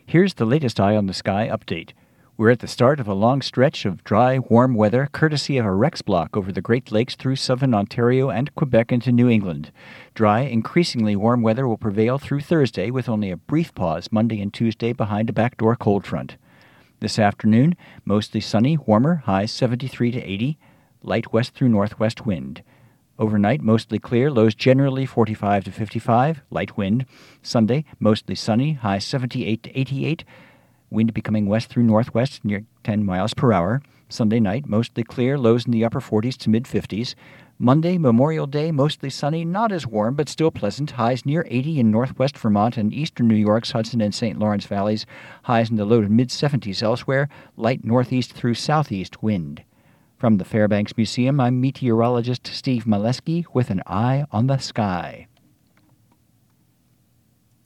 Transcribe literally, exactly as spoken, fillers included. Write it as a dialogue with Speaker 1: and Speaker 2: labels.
Speaker 1: Here's the latest Eye on the Sky update. We're at the start of a long stretch of dry, warm weather, courtesy of a Rex block over the Great Lakes through southern Ontario and Quebec into New England. Dry, increasingly warm weather will prevail through Thursday, with only a brief pause Monday and Tuesday behind a backdoor cold front. This afternoon, mostly sunny, warmer, highs seventy-three to eighty, light west through northwest wind. Overnight, mostly clear, lows generally forty-five to fifty-five, light wind. Sunday, mostly sunny, highs seventy-eight to eighty-eight, wind becoming west through northwest near ten miles per hour. Sunday night, mostly clear, lows in the upper forties to mid-fifties. Monday, Memorial Day, mostly sunny, not as warm, but still pleasant. Highs near eighty in northwest Vermont and eastern New York's Hudson and Saint Lawrence valleys. Highs in the low to mid-seventies elsewhere. Light northeast through southeast wind. From the Fairbanks Museum, I'm meteorologist Steve Molesky with an Eye on the Sky.